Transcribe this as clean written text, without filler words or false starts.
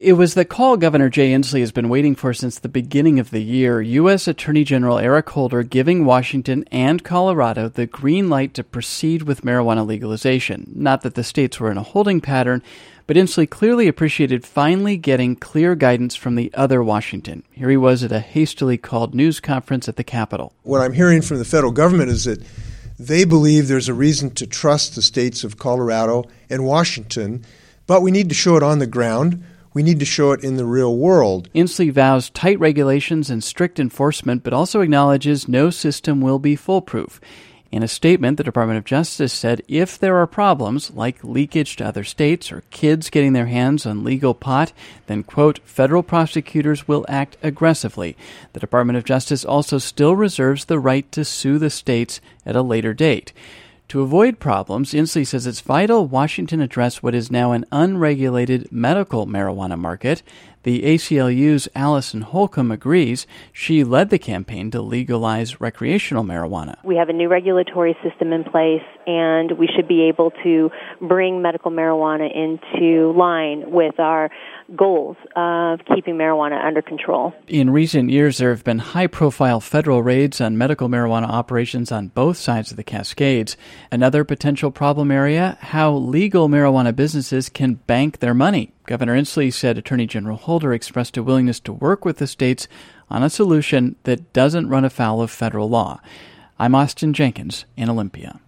It was the call Governor Jay Inslee has been waiting for since the beginning of the year. U.S. Attorney General Eric Holder giving Washington and Colorado the green light to proceed with marijuana legalization. Not that the states were in a holding pattern, but Inslee clearly appreciated finally getting clear guidance from the other Washington. Here he was at a hastily called news conference at the Capitol. What I'm hearing from the federal government is that they believe there's a reason to trust the states of Colorado and Washington, but we need to show it on the ground. We need to show it in the real world. Inslee vows tight regulations and strict enforcement, but also acknowledges no system will be foolproof. In a statement, the Department of Justice said if there are problems, like leakage to other states or kids getting their hands on legal pot, then, quote, federal prosecutors will act aggressively. The Department of Justice also still reserves the right to sue the states at a later date. To avoid problems, Inslee says it's vital Washington address what is now an unregulated medical marijuana market. The ACLU's Allison Holcomb agrees. She led the campaign to legalize recreational marijuana. We have a new regulatory system in place, and we should be able to bring medical marijuana into line with our goals of keeping marijuana under control. In recent years, there have been high-profile federal raids on medical marijuana operations on both sides of the Cascades. Another potential problem area, how legal marijuana businesses can bank their money. Governor Inslee said Attorney General Holder expressed a willingness to work with the states on a solution that doesn't run afoul of federal law. I'm Austin Jenkins in Olympia.